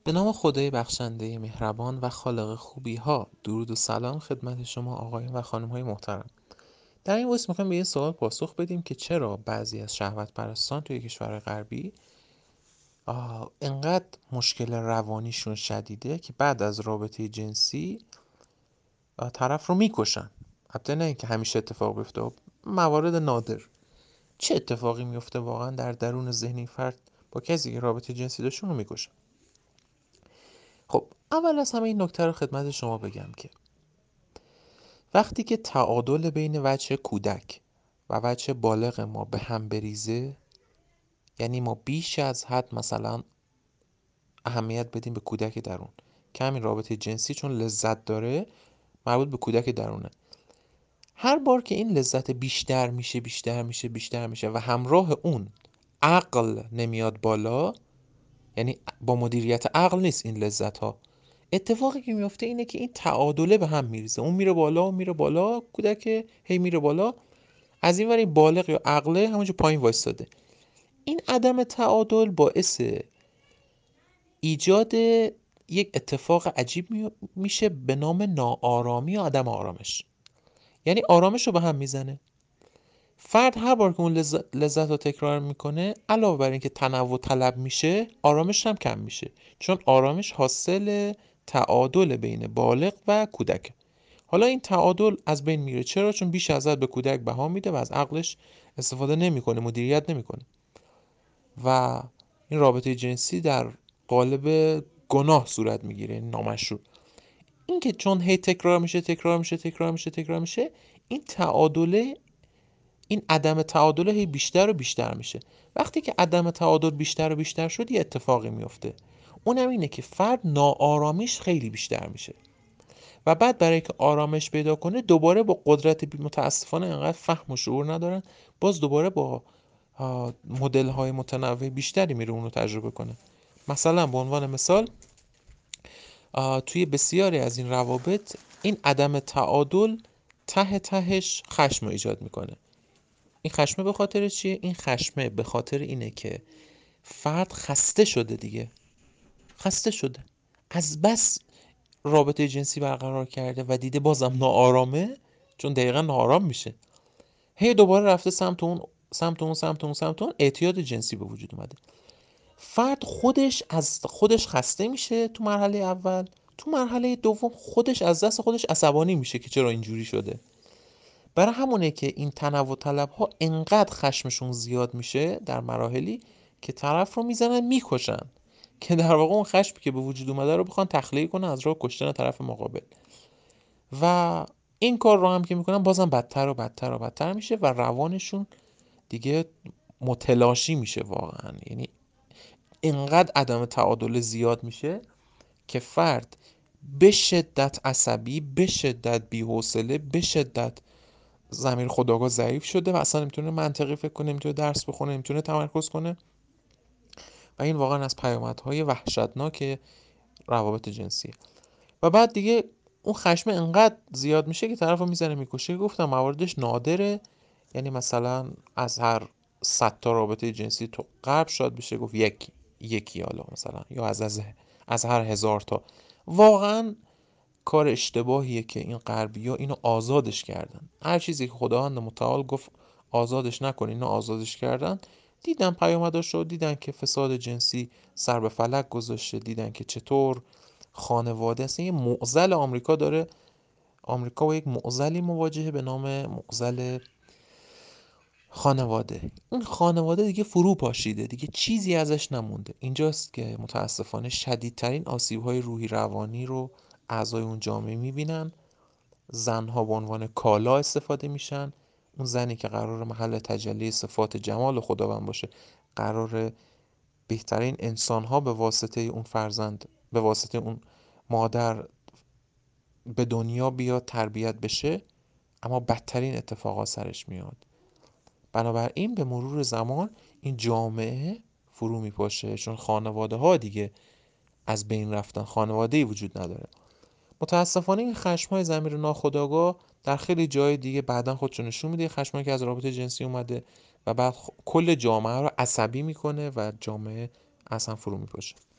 به نام خدای بخشنده مهربان و خالق خوبی ها، درود و سلام خدمت شما آقایان و خانم های محترم. در این ویس میخوایم به یه سوال پاسخ بدیم که چرا بعضی از شهوت پرستان توی کشورهای غربی انقدر مشکل روانیشون شدیده که بعد از رابطه جنسی طرف رو میکشن. البته نه اینکه همیشه اتفاق بیفته، موارد نادر. چه اتفاقی میفته واقعا در درون ذهنی فرد با کسی که رابطه جنسی داشت رو میکشن؟ خب اول از همه این نکته رو خدمت شما بگم که وقتی که تعادل بین وجه کودک و وجه بالغ ما به هم بریزه، یعنی ما بیش از حد مثلا اهمیت بدیم به کودک درون که همین رابطه جنسی چون لذت داره مربوط به کودک درونه، هر بار که این لذت بیشتر میشه و همراه اون عقل نمیاد بالا، یعنی با مدیریت عقل نیست این لذت ها، اتفاقی که میفته اینه که این تعادله به هم میریزه، اون میره بالا اون میره بالا، کودک هی میره بالا، از این ور این بالغ یا عقله همونجا پایین وایستاده. این عدم تعادل باعث ایجاد یک اتفاق عجیب میشه به نام ناآرامی یا عدم آرامش. یعنی آرامش رو به هم میزنه. فرد هر بار که اون لذت رو تکرار میکنه، علاوه بر اینکه تنوع طلب میشه، آرامش هم کم میشه، چون آرامش حاصل تعادل بین بالغ و کودک. حالا این تعادل از بین میره. چرا؟ چون بیش از حد به کودک بها میده و از عقلش استفاده نمیکنه، مدیریت نمیکنه و این رابطه جنسی در قالب گناه صورت میگیره، یعنی نامشروع. این که چون هی تکرار میشه، این تعادله، این عدم تعادل هی بیشتر و بیشتر میشه. وقتی که عدم تعادل بیشتر و بیشتر شد، یه اتفاقی میفته، اونم اینه که فرد ناآرامیش خیلی بیشتر میشه و بعد برای که آرامش پیدا کنه دوباره با قدرت متاسفانه انقدر فهم و شعور ندارن، باز دوباره با مدل های متنوع بیشتری میره اونو تجربه کنه. مثلا به عنوان مثال توی بسیاری از این روابط این عدم تعادل ته تهش خشم ایجاد میکنه. این خشمه به خاطر چیه؟ این خشمه به خاطر اینه که فرد خسته شده دیگه، خسته شده از بس رابطه جنسی برقرار کرده و دیده بازم ناآرامه، چون دقیقا ناآرام میشه، هی دوباره رفته سمت اون اعتیاد جنسی به وجود اومده. فرد خودش از خودش خسته میشه تو مرحله اول، تو مرحله دوم خودش از دست خودش عصبانی میشه که چرا اینجوری شده. برای همونه که این تنوع طلب ها انقدر خشمشون زیاد میشه در مراحلی که طرف رو میزنن میکشن، که در واقع اون خشمی که به وجود اومده رو بخوان تخلیه کنن از راه کشتن طرف مقابل. و این کار رو هم که میکنن بازم بدتر و بدتر و بدتر میشه و روانشون دیگه متلاشی میشه واقعا. یعنی اینقدر عدم تعادل زیاد میشه که فرد به شدت عصبی، به شدت بی‌حوصله، به شدت ضمیر خودآگاه ضعیف شده و اصلا نمیتونه منطقی فکر کنه، نمیتونه درس بخونه، نمیتونه تمرکز کنه. و این واقعا از پیامدهای وحشتناک روابط جنسیه. و بعد دیگه اون خشم انقدر زیاد میشه که طرف رو میزنه میکشه. گفتم مواردش نادره، یعنی مثلا از هر 100 تا رابطه جنسی تو غرب شاید بشه گفت یکی حالا مثلا، یا از هر 1000 تا. واقعا کار اشتباهیه که این غربی‌ها اینو آزادش کردن. هر چیزی که خداوند متعال گفت آزادش نکنین، اینو آزادش کردن. دیدن پیامدش رو، دیدن که فساد جنسی سر به فلک گذاشته، دیدن که چطور خانواده است. یه معضل آمریکا داره، آمریکا با یک معضلی مواجهه به نام معضل خانواده. این خانواده دیگه فرو پاشیده، دیگه چیزی ازش نمونده. اینجاست که متاسفانه شدیدترین آسیب‌های روحی روانی رو اعضای اون جامعه میبینن. زنها به عنوان کالا استفاده میشن. اون زنی که قرار محل تجلی صفات جمال خداوند باشه، قرار بهترین انسانها به واسطه اون فرزند، به واسطه اون مادر به دنیا بیاد، تربیت بشه، اما بدترین اتفاقات سرش میاد. بنابراین به مرور زمان این جامعه فرو میپاشه، چون خانواده ها دیگه از بین رفتن، خانواده وجود نداره. متاسفانه این خشم‌های ضمیر ناخودآگاه در خیلی جای دیگه بعداً خودشو نشون میده. خشمایی که از رابطه جنسی اومده و بعد کل جامعه رو عصبی میکنه و جامعه اصلا فرو میپاشه.